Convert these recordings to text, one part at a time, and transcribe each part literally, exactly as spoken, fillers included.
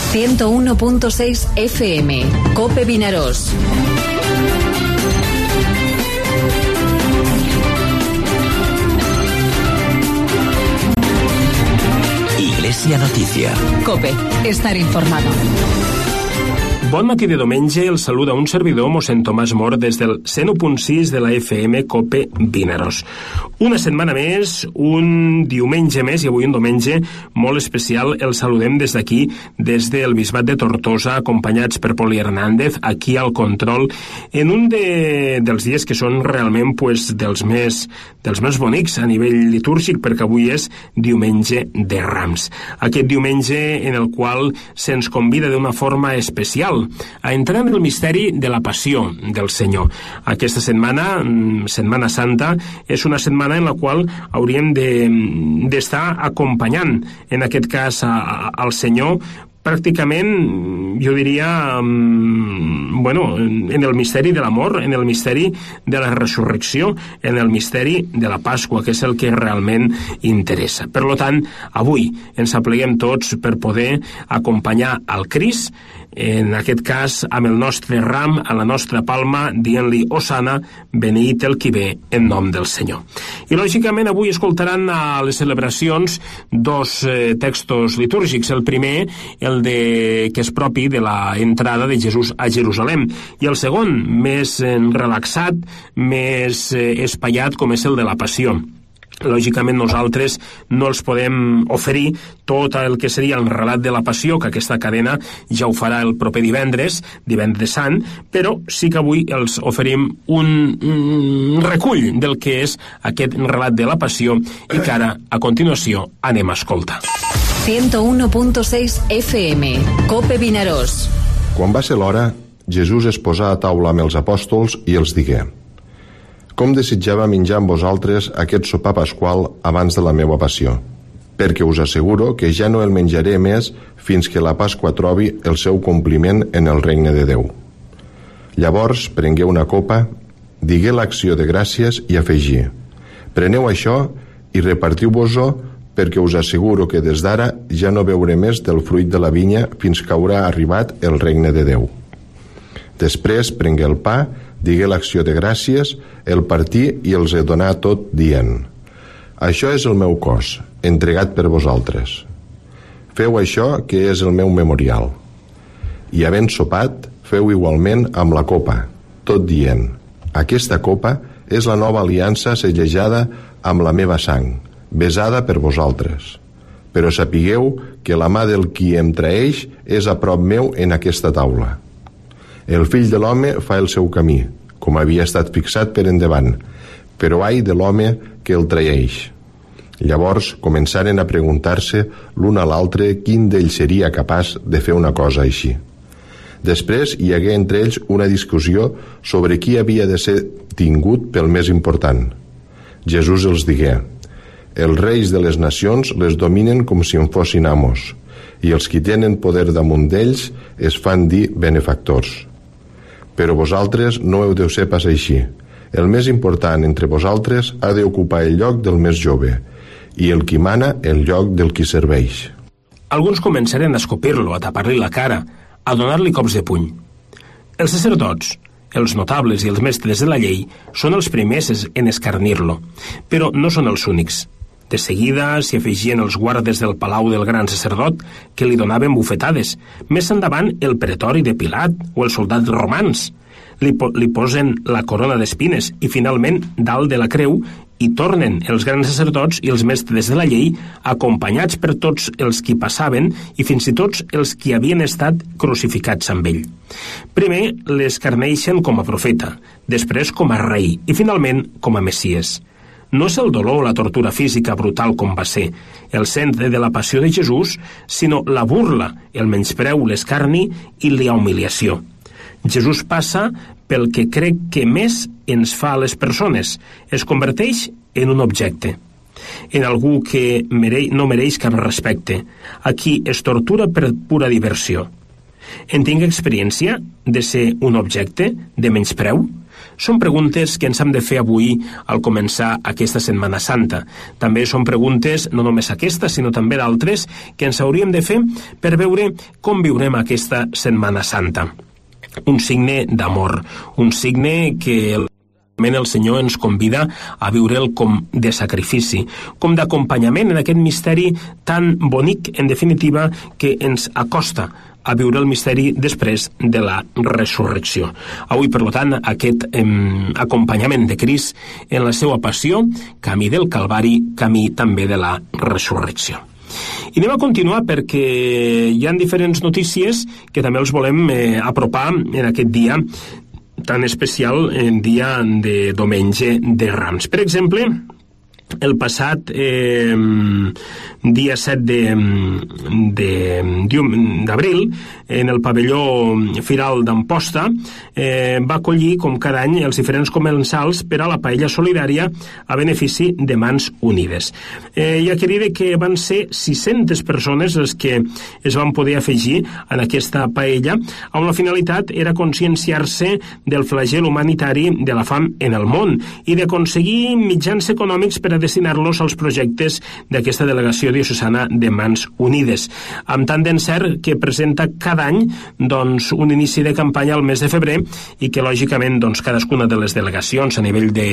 ciento uno punto seis F M, Cope Vinaròs. Iglesia Noticia. Cope, estar informado. Bon matí de diumenge, el saluda un servidor, mossèn Tomàs Mor, des del cent u punt sis de la F M Cope Vinaròs. Una setmana més, un diumenge més, i avui un diumenge molt especial, el saludem des d'aquí, des del Bisbat de Tortosa, acompanyats per Poli Hernández, aquí al control, en un de, dels dies que són realment pues, dels, més, dels més bonics a nivell litúrgic, perquè avui és diumenge de Rams. Aquest diumenge en el qual se'ns convida d'una forma especial a entrar en el misteri de la passió del Senyor. Aquesta setmana, Setmana Santa, és una setmana en la qual hauríem d'estar de, acompanyant, en aquest cas, a, a, al Senyor, pràcticament, jo diria, um, bueno, en el misteri de l'amor, en el misteri de la resurrecció, en el misteri de la Pasqua, que és el que realment interessa. Per tant, avui ens apleguem tots per poder acompanyar al Crist, en aquest cas amb el nostre ram, a la nostra palma, dient-li Osana, beneït el qui ve en nom del Senyor. I lògicament avui escoltaran a les celebracions dos eh, textos litúrgics. El primer, el de, que és propi de la entrada de Jesús a Jerusalem, i el segon, més eh, relaxat, més eh, espaiat, com és el de la Passió. Lògicament nosaltres no els podem oferir tot el que seria el relat de la Passió, que aquesta cadena ja ho farà el proper divendres, divendres sant, però sí que avui els oferim un, un recull del que és aquest relat de la Passió i que ara, a continuació, anem a escoltar. ciento uno punto seis F M, Cope Vinaròs. Quan va ser l'hora, Jesús es posà a taula amb els apòstols i els digué: com desitjava menjar amb vosaltres aquest sopar pasqual abans de la meva passió, perquè us asseguro que ja no el menjaré més fins que la Pasqua trobi el seu compliment en el regne de Déu. Llavors prengué una copa, digué l'acció de gràcies i afegí: preneu això i repartiu-vos-ho, perquè us asseguro que des d'ara ja no beuré més del fruit de la vinya fins que haurà arribat el regne de Déu. Després prengué el pa, digué l'acció de gràcies, el partí i els he donat tot dient: això és el meu cos, entregat per vosaltres. Feu això, que és el meu memorial. I havent sopat, feu igualment amb la copa, tot dient: aquesta copa és la nova aliança sellejada amb la meva sang, besada per vosaltres. Però sapigueu que la mà del qui em traeix és a prop meu en aquesta taula. El fill de l'home fa el seu camí, com havia estat fixat per endavant, però ai de l'home que el traeix. Llavors començaren a preguntar-se l'un a l'altre quin d'ells seria capaç de fer una cosa així. Després hi hagué entre ells una discussió sobre qui havia de ser tingut pel més important. Jesús els digué: els reis de les nacions les dominen com si en fossin amos, i els qui tenen poder damunt d'ells es fan dir benefactors. Però vosaltres no heu de ser pas així. El més important entre vosaltres ha d'ocupar el lloc del més jove, i el qui mana el lloc del qui serveix. Alguns començaren a escopir-lo, a tapar-li la cara, a donar-li cops de puny. Els sacerdots, els notables i els mestres de la llei són els primers en escarnir-lo, però no són els únics. De seguida s'hi afegien els guardes del palau del gran sacerdot, que li donaven bufetades. Més endavant, el pretori de Pilat o els soldats romans. Li, po li posen la corona d'espines i, finalment, dalt de la creu, hi tornen els grans sacerdots i els mestres de la llei, acompanyats per tots els qui passaven i fins i tot els qui havien estat crucificats amb ell. Primer l'escarneixen com a profeta, després com a rei i, finalment, com a messies. No és el dolor o la tortura física brutal com va ser el centre de la passió de Jesús, sinó la burla, el menyspreu, l'escarni i la humiliació. Jesús passa pel que crec que més ens fa a les persones, es converteix en un objecte, en algú que mereix, no mereix cap respecte, a qui es tortura per pura diversió. En tinc experiència de ser un objecte de menyspreu? Són preguntes que ens hem de fer avui al començar aquesta Setmana Santa. També són preguntes, no només aquesta, sinó també d'altres, que ens hauríem de fer per veure com viurem aquesta Setmana Santa. Un signe d'amor, un signe que el Senyor ens convida a viure'l com de sacrifici, com d'acompanyament en aquest misteri tan bonic, en definitiva, que ens acosta a viure el misteri després de la resurrecció. Avui, per tant, aquest eh, acompanyament de Crist en la seva passió, camí del Calvari, camí també de la resurrecció. I anem a continuar perquè hi ha diferents notícies que també els volem eh, apropar en aquest dia tan especial, en dia de diumenge de Rams. Per exemple, el passat eh, dia set d'abril, en el pavelló Firal d'Amposta, eh, va acollir, com cada any, els diferents comensals per a la paella solidària a benefici de Mans Unides. Eh, hi ha que dir que van ser sis-centes persones les que es van poder afegir en aquesta paella, on la finalitat era conscienciar-se del flagel humanitari de la fam en el món i d'aconseguir mitjans econòmics per a destinar-los als projectes d'aquesta delegació diocesana de Mans Unides, amb tant d'encert que presenta cada any doncs, un inici de campanya al mes de febrer i que lògicament doncs, cadascuna de les delegacions a nivell de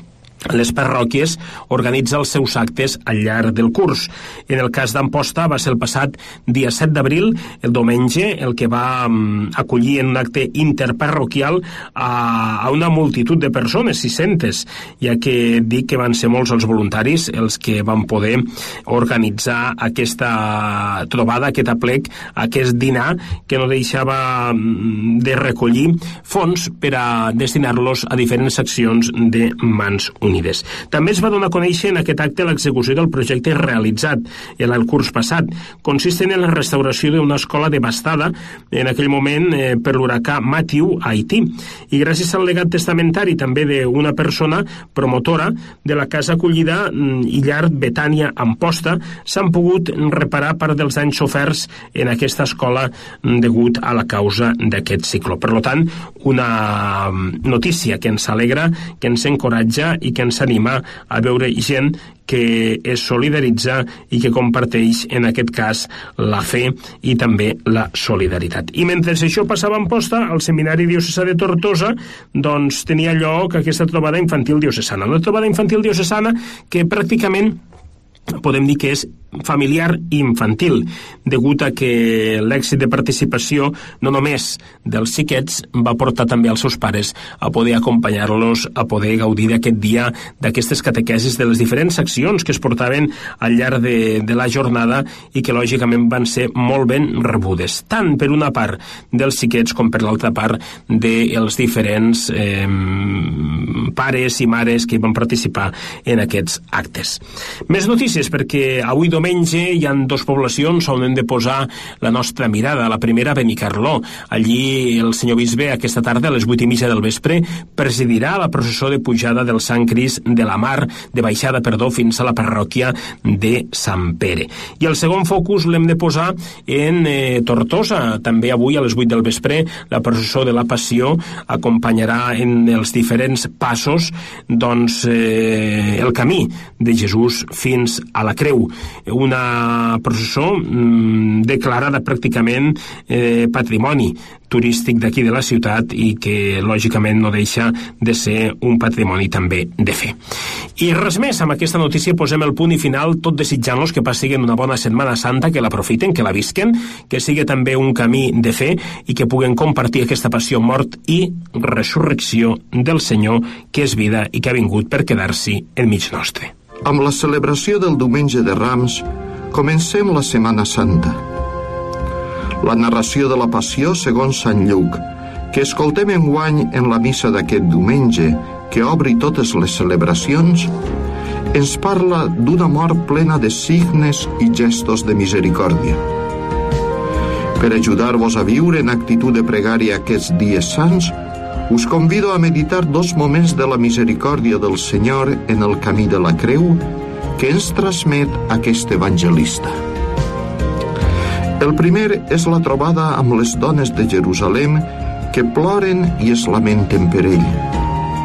les parròquies organitza els seus actes al llarg del curs. En el cas d'Amposta va ser el passat dia set d'abril, el diumenge, el que va um, acollir en un acte interparroquial a, a una multitud de persones, sis-centes, ja que dic que van ser molts els voluntaris els que van poder organitzar aquesta trobada, aquest aplec, aquest dinar que no deixava de recollir fons per a destinar-los a diferents accions de Mans Unides. També es va donar a conèixer en aquest acte l'execució del projecte realitzat en el curs passat, consistent en la restauració d'una escola devastada en aquell moment eh, per l'huracà Matthew a Haití, i gràcies al legat testamentari també d'una persona promotora de la casa acollida i llar Betània Amposta, s'han pogut reparar part dels danys soferts en aquesta escola degut a la causa d'aquest cicló. Per tant, una notícia que ens alegra, que ens encoratja i que ens anima a veure gent que es solidaritza i que comparteix, en aquest cas, la fe i també la solidaritat. I mentre això passava a Amposta, el Seminari Diocesà de Tortosa doncs, tenia lloc aquesta trobada infantil diocesana. Una trobada infantil diocesana que pràcticament podem dir que és familiar i infantil, degut a que l'èxit de participació no només dels xiquets va portar també als seus pares a poder acompanyar-los, a poder gaudir d'aquest dia, d'aquestes catequesis, de les diferents accions que es portaven al llarg de, de la jornada i que lògicament van ser molt ben rebudes, tant per una part dels xiquets com per l'altra part dels diferents eh, pares i mares que van participar en aquests actes. Més notícies, perquè avui diumenge hi ha dues poblacions on hem de posar la nostra mirada. La primera, Benicarló. Allí el senyor bisbe aquesta tarda a les vuit i mitja del vespre presidirà la processó de pujada del Sant Crist de la Mar, de baixada, perdó, fins a la parròquia de Sant Pere. I el segon focus l'hem de posar en eh, Tortosa. També avui a les vuit del vespre la processó de la Passió acompanyarà en els diferents passos doncs, eh, el camí de Jesús fins a la creu. Una processó mmm, declarada pràcticament eh, patrimoni turístic d'aquí de la ciutat i que lògicament no deixa de ser un patrimoni també de fe. I res més, amb aquesta notícia posem el punt i final, tot desitjant-los que passin una bona Setmana Santa, que l'aprofiten, que la visquen, que sigui també un camí de fe i que puguen compartir aquesta passió, mort i resurrecció del Senyor, que és vida i que ha vingut per quedar-s'hi enmig nostre. Amb la celebració del Diumenge de Rams, comencem la Setmana Santa. La narració de la Passió segons Sant Lluc, que escoltem enguany en la missa d'aquest diumenge, que obri totes les celebracions, ens parla d'una mort plena de signes i gestos de misericòrdia. Per ajudar-vos a viure en actitud de pregària aquests dies sants, us convido a meditar dos moments de la misericòrdia del Senyor en el camí de la creu que ens transmet aquest evangelista. El primer és la trobada amb les dones de Jerusalem que ploren i es lamenten per ell.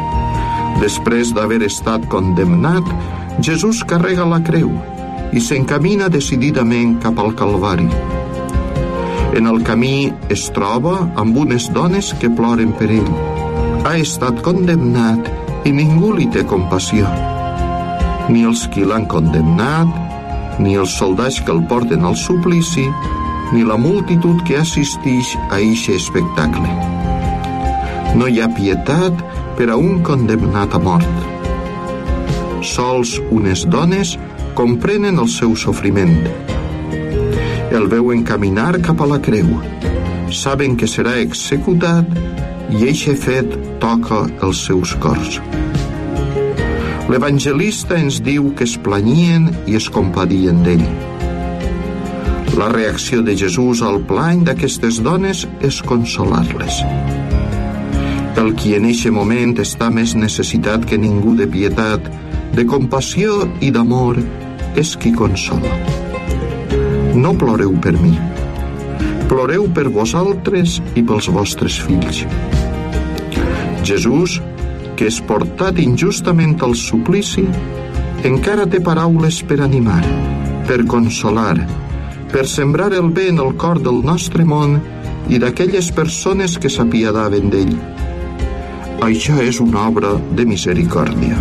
Després d'haver estat condemnat, Jesús carrega la creu i s'encamina decididament cap al Calvari. En el camí es troba amb unes dones que ploren per ell. Ha estat condemnat i ningú li té compassió. Ni els qui l'han condemnat, ni els soldats que el porten al suplici, ni la multitud que assistix a eixe espectacle. No hi ha pietat per a un condemnat a mort. Sols unes dones comprenen el seu sofriment. El veuen caminar cap a la creu. Saben que serà executat i eixe fet toca els seus cors. L'evangelista ens diu que es planyien i es compadien d'ell. La reacció de Jesús al plany d'aquestes dones és consolar-les. El qui en eixe moment està més necessitat que ningú de pietat, de compassió i d'amor, és qui consola. No ploreu per mi. Ploreu per vosaltres i pels vostres fills. Jesús, que és portat injustament al suplici, encara té paraules per animar, per consolar, per sembrar el bé en el cor del nostre món i d'aquelles persones que s'apiadaven d'ell. Això és una obra de misericòrdia.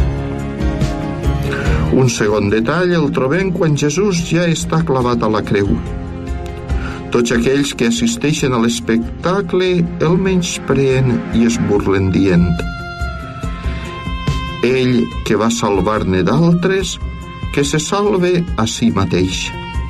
Un segon detall el trobem quan Jesús ja està clavat a la creu. Tots aquells que assisteixen a l'espectacle el menyspreen i es burlen dient: ell que va salvar-ne d'altres, que se salve a si mateix.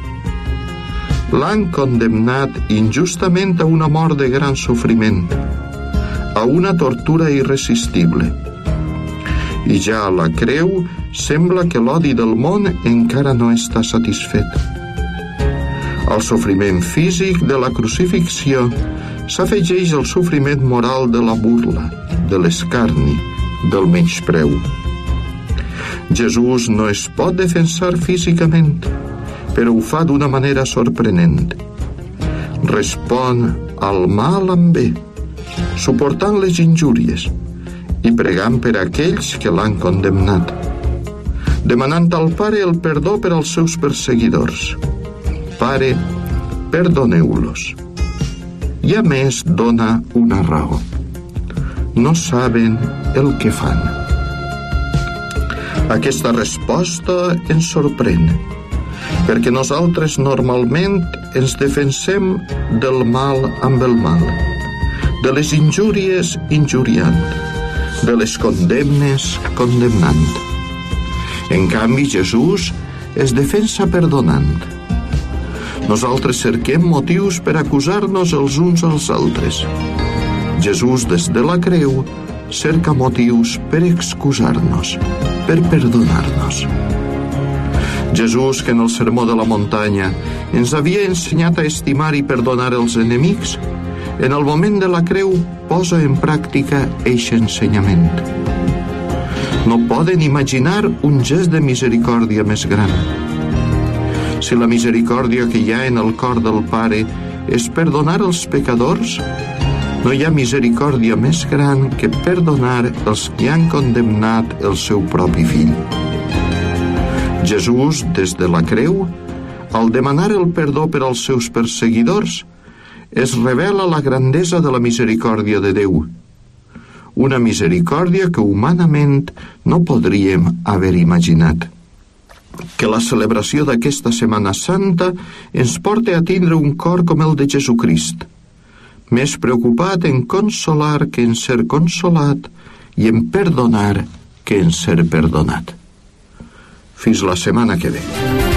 L'han condemnat injustament a una mort de gran sofriment, a una tortura irresistible. I ja a la creu sembla que l'odi del món encara no està satisfet. Al sofriment físic de la crucifixió s'afegeix el sofriment moral de la burla, de l'escarni, del menyspreu. Jesús no es pot defensar físicament, però ho fa d'una manera sorprenent. Respon al mal amb bé, suportant les injúries i pregant per aquells que l'han condemnat, demanant al Pare el perdó per als seus perseguidors. Pare, perdoneu-los. I a més dona una raó. No saben el que fan. Aquesta resposta ens sorprèn, perquè nosaltres normalment ens defensem del mal amb el mal, de les injúries injuriant, de les condemnes condemnant. En canvi, Jesús es defensa perdonant. Nosaltres cerquem motius per acusar-nos els uns als altres. Jesús, des de la creu, cerca motius per excusar-nos, per perdonar-nos. Jesús, que en el sermó de la muntanya ens havia ensenyat a estimar i perdonar els enemics, en el moment de la creu posa en pràctica eixe ensenyament. No poden imaginar un gest de misericòrdia més gran. Si la misericòrdia que hi ha en el cor del Pare és perdonar els pecadors, no hi ha misericòrdia més gran que perdonar els que han condemnat el seu propi fill. Jesús, des de la creu, al demanar el perdó per als seus perseguidors, es revela la grandesa de la misericòrdia de Déu, una misericòrdia que humanament no podríem haver imaginat. Que la celebració d'aquesta Setmana Santa ens porte a tindre un cor com el de Jesucrist, més preocupat en consolar que en ser consolat i en perdonar que en ser perdonat. Fins la setmana que ve.